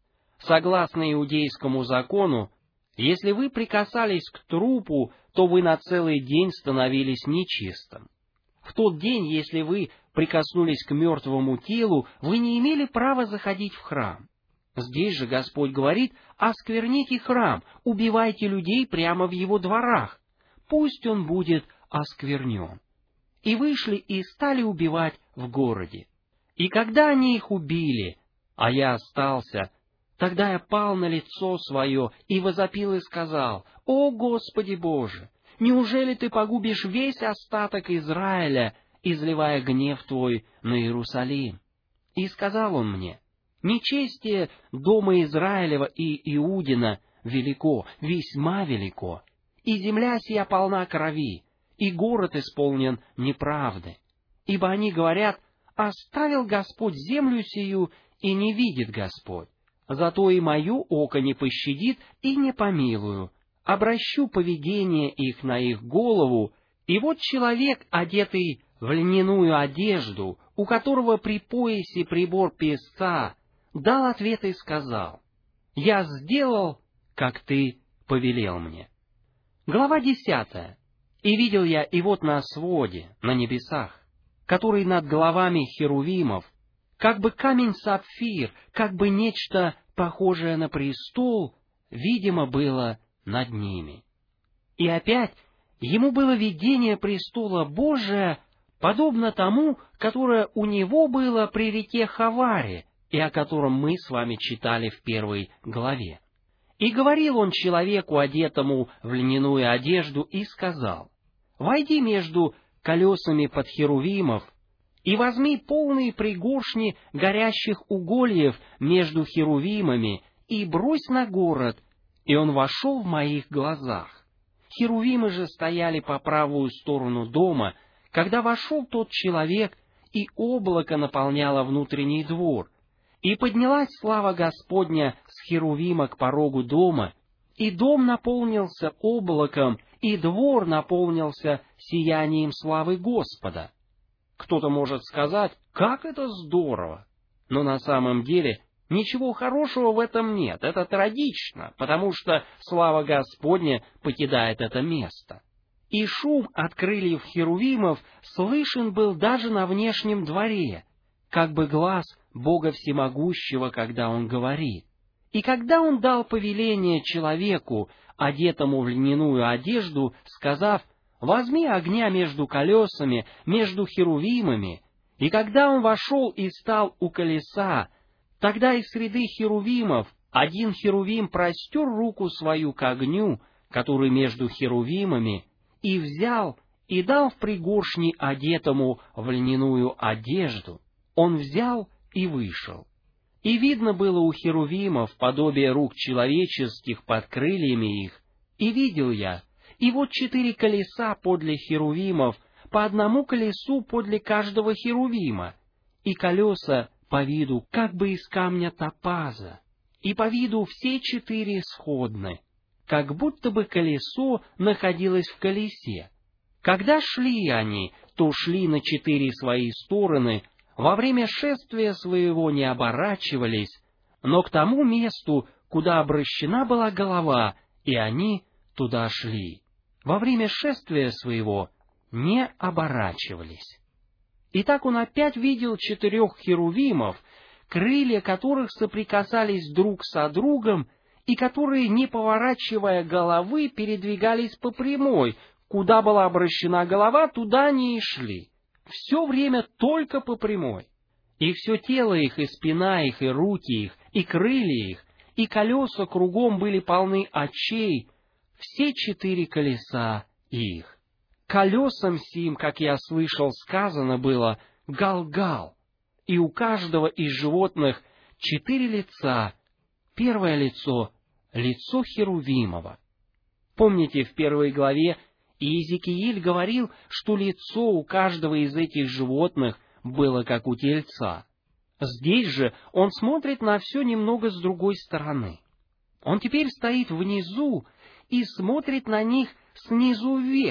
Согласно иудейскому закону, если вы прикасались к трупу, то вы на целый день становились нечистым. В тот день, если вы прикоснулись к мертвому телу, вы не имели права заходить в храм. Здесь же Господь говорит: «Оскверните храм, убивайте людей прямо в его дворах, пусть он будет осквернен». И вышли и стали убивать в городе. И когда они их убили, а я остался, тогда я пал на лицо свое и возопил и сказал: «О Господи Боже! Неужели Ты погубишь весь остаток Израиля, изливая гнев Твой на Иерусалим?» И сказал он мне: «Нечестие дома Израилева и Иудина велико, весьма велико, и земля сия полна крови, и город исполнен неправды. Ибо они говорят: оставил Господь землю сию, и не видит Господь. Зато и мое око не пощадит и не помилую. Обращу поведение их на их голову, и вот человек, одетый в льняную одежду, у которого при поясе прибор песца, дал ответ и сказал: «Я сделал, как ты повелел мне». Глава десятая. «И видел я, и вот на своде, на небесах, который над головами херувимов, как бы камень-сапфир, как бы нечто похожее на престол, видимо было над ними. И опять ему было видение престола Божия, подобно тому, которое у него было при реке Хаваре, и о котором мы с вами читали в первой главе. И говорил он человеку, одетому в льняную одежду, и сказал: «Войди между колесами под херувимов, и возьми полные пригоршни горящих угольев между херувимами, и брось на город». И он вошел в моих глазах. Херувимы же стояли по правую сторону дома, когда вошел тот человек, и облако наполняло внутренний двор. И поднялась слава Господня с херувима к порогу дома, и дом наполнился облаком, и двор наполнился сиянием славы Господа. Кто-то может сказать: как это здорово! Но на самом деле ничего хорошего в этом нет, это трагично, потому что слава Господня покидает это место. И шум от крыльев херувимов слышен был даже на внешнем дворе, как бы глаз Бога Всемогущего, когда Он говорит. И когда Он дал повеление человеку, одетому в льняную одежду, сказав: «Возьми огня между колесами, между херувимами», и когда он вошел и стал у колеса, тогда из среды херувимов один херувим простер руку свою к огню, который между херувимами, и взял и дал в пригоршни одетому в льняную одежду. Он взял и вышел. И видно было у херувимов подобие рук человеческих под крыльями их, и видел я, и вот четыре колеса подле херувимов, по одному колесу подле каждого херувима, и колеса по виду как бы из камня топаза, и по виду все четыре сходны, как будто бы колесо находилось в колесе. Когда шли они, то шли на четыре свои стороны, во время шествия своего не оборачивались, но к тому месту, куда обращена была голова, и они туда шли. Во время шествия своего не оборачивались. Итак, он опять видел четырех херувимов, крылья которых соприкасались друг со другом, и которые, не поворачивая головы, передвигались по прямой. Куда была обращена голова, туда они и шли. Все время только по прямой. И все тело их, и спина их, и руки их, и крылья их, и колеса кругом были полны очей, все четыре колеса их. Колесам сим, как я слышал, сказано было «Гал-гал», и у каждого из животных четыре лица. Первое лицо — лицо Херувимова. Помните, в первой главе Иезекииль говорил, что лицо у каждого из этих животных было как у тельца. Здесь же он смотрит на все немного с другой стороны. Он теперь стоит внизу и смотрит на них снизу вверх,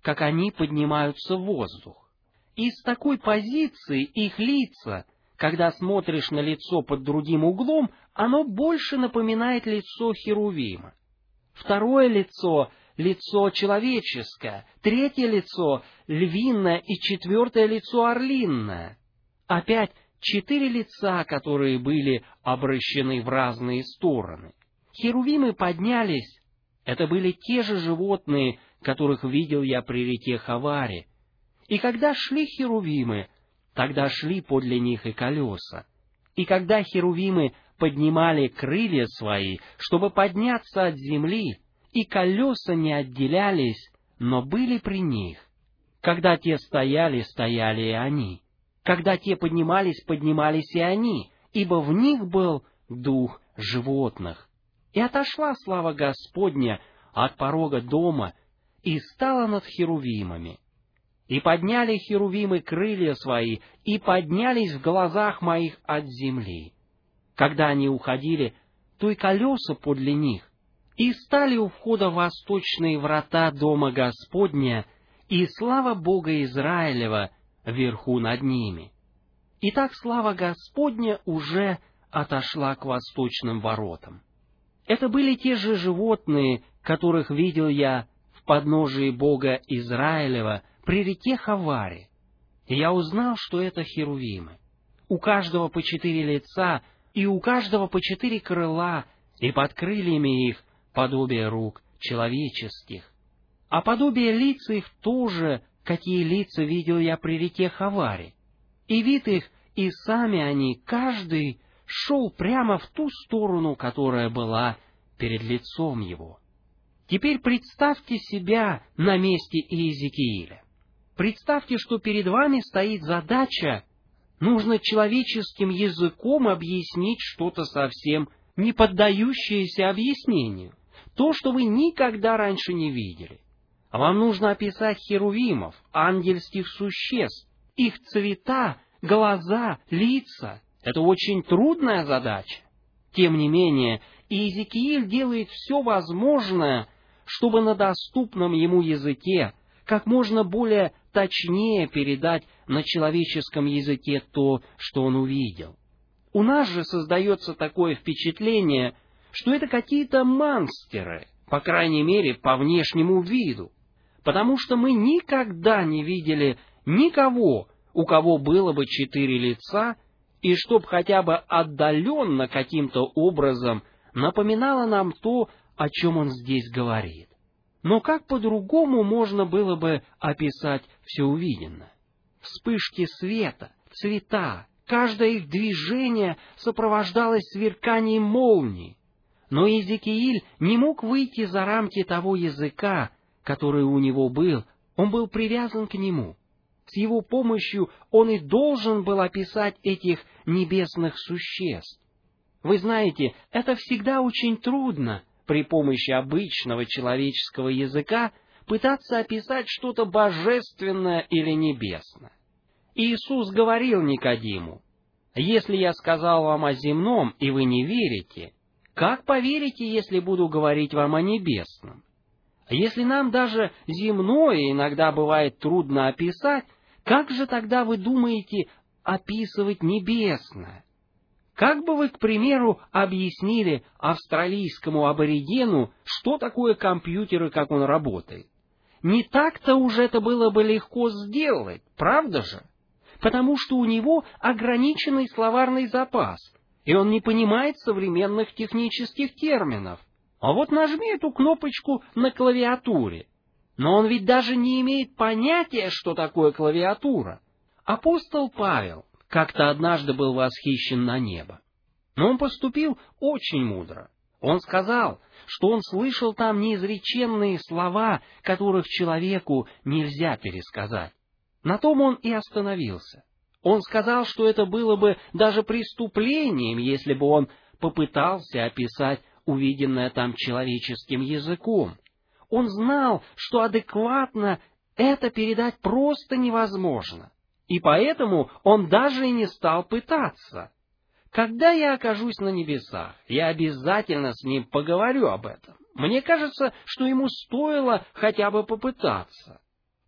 как они поднимаются в воздух. И с такой позиции их лица, когда смотришь на лицо под другим углом, оно больше напоминает лицо Херувима. Второе лицо — лицо человеческое, третье лицо — львиное и четвертое лицо — орлиное. Опять четыре лица, которые были обращены в разные стороны. Херувимы поднялись. Это были те же животные, которых видел я при реке Хаваре. И когда шли херувимы, тогда шли подле них и колеса. И когда херувимы поднимали крылья свои, чтобы подняться от земли, и колеса не отделялись, но были при них. Когда те стояли, стояли и они. Когда те поднимались, поднимались и они, ибо в них был дух животных. И отошла слава Господня от порога дома, и стала над херувимами. И подняли херувимы крылья свои, и поднялись в глазах моих от земли. Когда они уходили, то и колеса подле них, и стали у входа в восточные врата дома Господня, и слава Бога Израилева вверху над ними. Итак, слава Господня уже отошла к восточным воротам. Это были те же животные, которых видел я в подножии Бога Израилева при реке Хаваре. И я узнал, что это херувимы. У каждого по четыре лица, и у каждого по четыре крыла, и под крыльями их подобие рук человеческих. А подобие лиц их тоже, какие лица видел я при реке Хаваре. И вид их, и сами они, каждый, шел прямо в ту сторону, которая была перед лицом его. Теперь представьте себя на месте Иезекииля. Представьте, что перед вами стоит задача, нужно человеческим языком объяснить что-то совсем не поддающееся объяснению, то, что вы никогда раньше не видели. Вам нужно описать херувимов, ангельских существ, их цвета, глаза, лица. Это очень трудная задача. Тем не менее, Иезекииль делает все возможное, чтобы на доступном ему языке как можно более точнее передать на человеческом языке то, что он увидел. У нас же создается такое впечатление, что это какие-то монстры, по крайней мере, по внешнему виду, потому что мы никогда не видели никого, у кого было бы четыре лица, и чтоб хотя бы отдаленно каким-то образом напоминало нам то, о чем он здесь говорит. Но как по-другому можно было бы описать все увиденное? Вспышки света, цвета, каждое их движение сопровождалось сверканием молний. Но Иезекииль не мог выйти за рамки того языка, который у него был, он был привязан к нему. С его помощью он и должен был описать этих небесных существ. Вы знаете, это всегда очень трудно при помощи обычного человеческого языка пытаться описать что-то божественное или небесное. Иисус говорил Никодиму: «Если я сказал вам о земном, и вы не верите, как поверите, если буду говорить вам о небесном? Если нам даже земное иногда бывает трудно описать, как же тогда вы думаете описывать небесное? Как бы вы, к примеру, объяснили австралийскому аборигену, что такое компьютер и как он работает? Не так-то уже это было бы легко сделать, правда же? Потому что у него ограниченный словарный запас, и он не понимает современных технических терминов. А вот нажми эту кнопочку на клавиатуре. Но он ведь даже не имеет понятия, что такое клавиатура. Апостол Павел как-то однажды был восхищен на небо. Но он поступил очень мудро. Он сказал, что он слышал там неизреченные слова, которых человеку нельзя пересказать. На том он и остановился. Он сказал, что это было бы даже преступлением, если бы он попытался описать увиденное там человеческим языком. Он знал, что адекватно это передать просто невозможно, и поэтому он даже и не стал пытаться. Когда я окажусь на небесах, я обязательно с ним поговорю об этом. Мне кажется, что ему стоило хотя бы попытаться.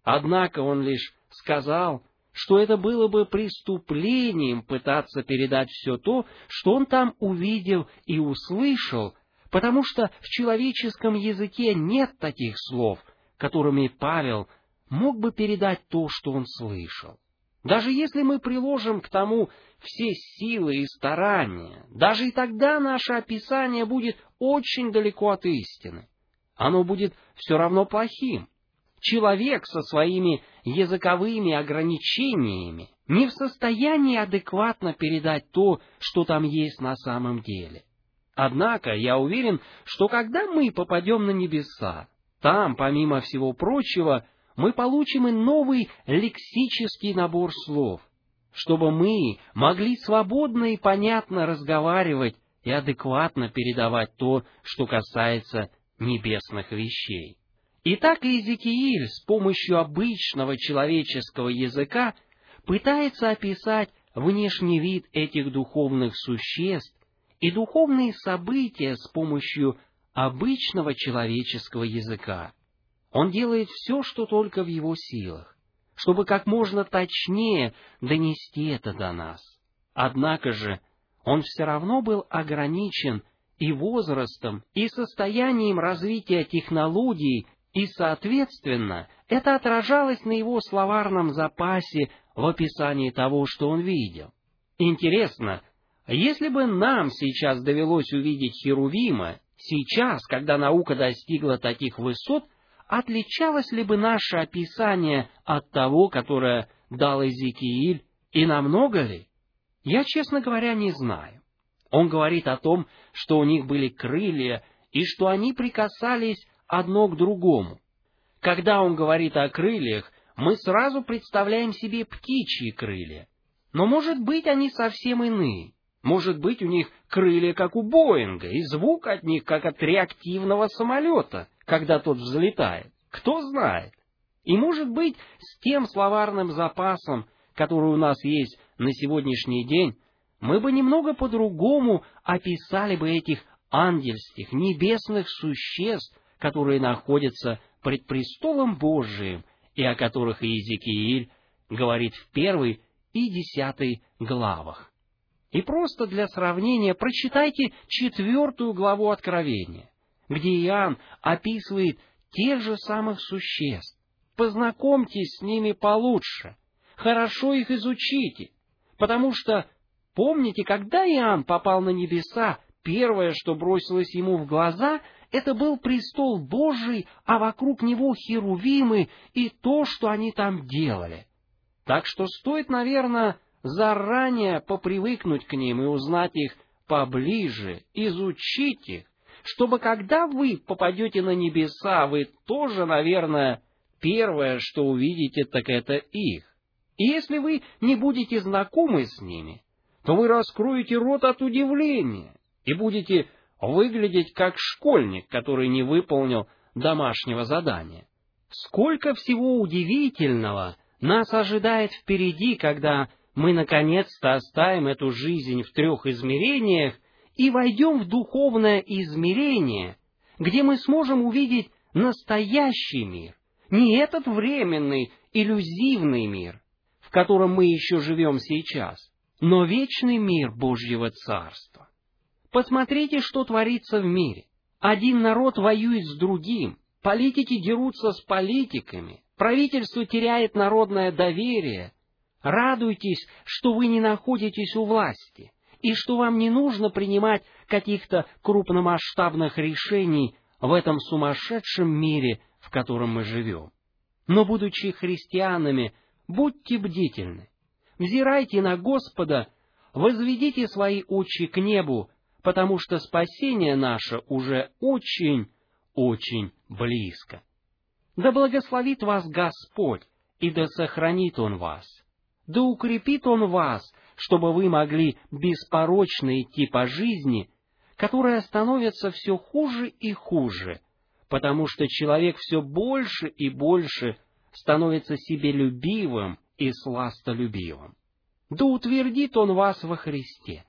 Однако он лишь сказал, что это было бы преступлением пытаться передать все то, что он там увидел и услышал, потому что в человеческом языке нет таких слов, которыми Павел мог бы передать то, что он слышал. Даже если мы приложим к тому все силы и старания, даже и тогда наше описание будет очень далеко от истины. Оно будет все равно плохим. Человек со своими языковыми ограничениями не в состоянии адекватно передать то, что там есть на самом деле. Однако я уверен, что когда мы попадем на небеса, там, помимо всего прочего, мы получим и новый лексический набор слов, чтобы мы могли свободно и понятно разговаривать и адекватно передавать то, что касается небесных вещей. Итак, Иезекииль с помощью обычного человеческого языка пытается описать внешний вид этих духовных существ и духовные события с помощью обычного человеческого языка. Он делает все, что только в его силах, чтобы как можно точнее донести это до нас. Однако же он все равно был ограничен и возрастом, и состоянием развития технологий, и, соответственно, это отражалось на его словарном запасе в описании того, что он видел. Интересно, если бы нам сейчас довелось увидеть Херувима, сейчас, когда наука достигла таких высот, отличалось ли бы наше описание от того, которое дал Иезекииль, и намного ли? Я, честно говоря, не знаю. Он говорит о том, что у них были крылья, и что они прикасались одно к другому. Когда он говорит о крыльях, мы сразу представляем себе птичьи крылья. Но, может быть, они совсем иные. Может быть, у них крылья, как у Боинга, и звук от них, как от реактивного самолета, когда тот взлетает. Кто знает? И, может быть, с тем словарным запасом, который у нас есть на сегодняшний день, мы бы немного по-другому описали бы этих ангельских, небесных существ, которые находятся пред престолом Божиим, и о которых Иезекииль говорит в первой и десятой главах. И просто для сравнения прочитайте четвертую главу Откровения, где Иоанн описывает тех же самых существ. Познакомьтесь с ними получше, хорошо их изучите, потому что, помните, когда Иоанн попал на небеса, первое, что бросилось ему в глаза, это был престол Божий, а вокруг него херувимы и то, что они там делали. Так что стоит, наверное, заранее попривыкнуть к ним и узнать их поближе, изучить их, чтобы когда вы попадете на небеса, вы тоже, наверное, первое, что увидите, так это их. И если вы не будете знакомы с ними, то вы раскроете рот от удивления и будете выглядеть как школьник, который не выполнил домашнего задания. Сколько всего удивительного нас ожидает впереди, когда мы наконец-то оставим эту жизнь в трех измерениях и войдем в духовное измерение, где мы сможем увидеть настоящий мир, не этот временный, иллюзивный мир, в котором мы еще живем сейчас, но вечный мир Божьего Царства. Посмотрите, что творится в мире. Один народ воюет с другим, политики дерутся с политиками, правительство теряет народное доверие. Радуйтесь, что вы не находитесь у власти, и что вам не нужно принимать каких-то крупномасштабных решений в этом сумасшедшем мире, в котором мы живем. Но, будучи христианами, будьте бдительны, взирайте на Господа, возведите свои очи к небу, потому что спасение наше уже очень, очень близко. Да благословит вас Господь, и да сохранит Он вас. Да укрепит Он вас, чтобы вы могли беспорочно идти по жизни, которая становится все хуже и хуже, потому что человек все больше и больше становится себелюбивым и сластолюбивым. Да утвердит Он вас во Христе.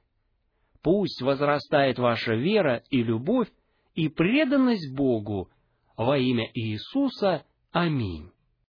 Пусть возрастает ваша вера и любовь и преданность Богу во имя Иисуса. Аминь.